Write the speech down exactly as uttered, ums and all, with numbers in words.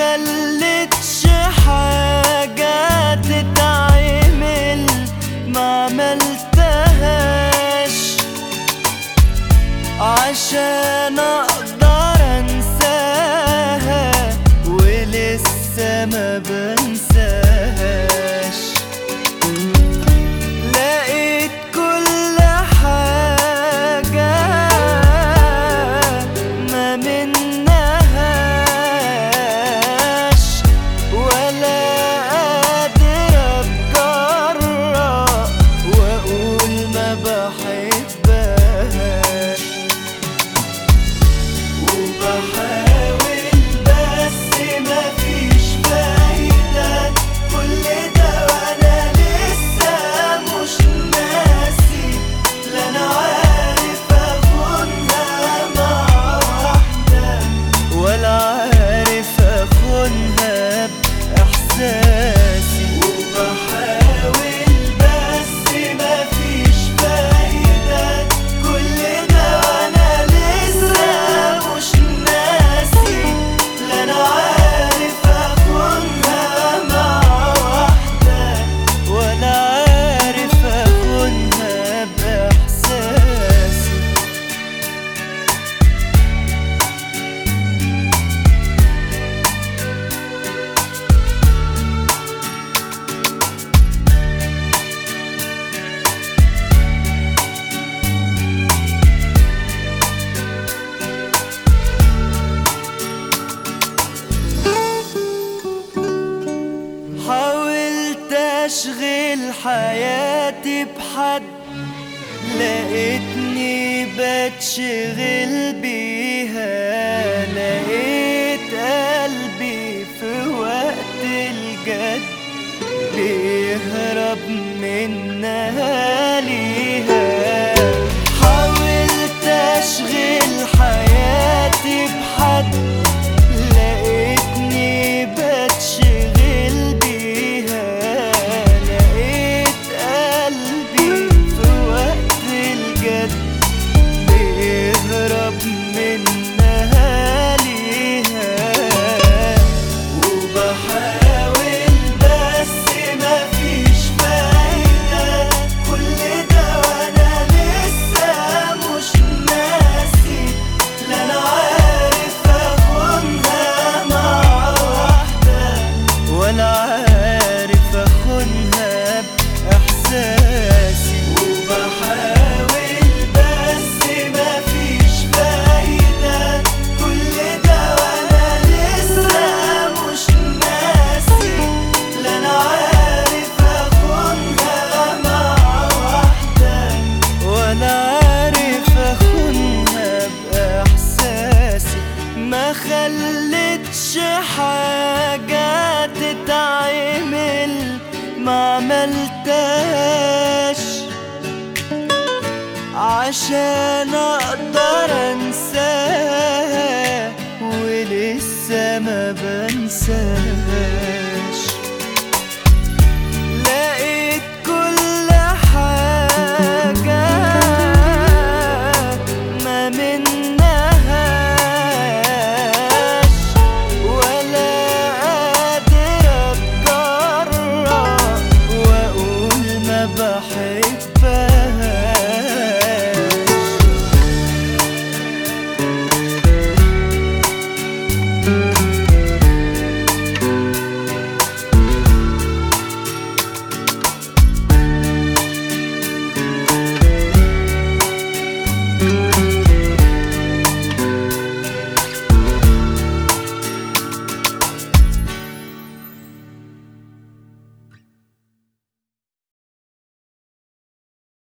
خلتش حاجة تتعمل ما عملتهاش عشان اقدر انساها ولسه ما بنساهاش. لقيت كل حاجة ما منهاش ولا قادر اتجرأ واقول ما بحبهاش. وبحاول بس مفيش فايدة كل ده وانا لسه مش ناسي. لا انا عارف اخونها مع واحدة ولا عارف اخونها باحساسي. وبحاول بس مفيش فايدة كل ده وانا لسه مش ناسي. لا انا عارف اخونها مع واحدة ولا عارف اخونها باحساسي. حاولت اشغل حياتي بحد لقيتني بتشغل بيها. لقيت قلبي في وقت الجد بيهرب منها ليها. حاولت اشغل حياتي بحد لقيتني بتشغل بيها. لقيت قلبي في وقت الجد بيهرب منها ليها. وبحاول بس مفيش فايدة كل ده وانا لسه مش ناسي. لا انا عارف اخونها مع واحدة ولا عارف اخونها باحساسي. وبحاول بس مفيش فايدة كل ده وانا لسه مش ناسي. لا انا عارف اخونها مع واحدة ولا عارف اخونها باحساسي. ما خلتش حاجة تتعمل ما عملتهاش عشان اقدر انساها ولسه ما بنساهاش. لقيت كل حاجة ما من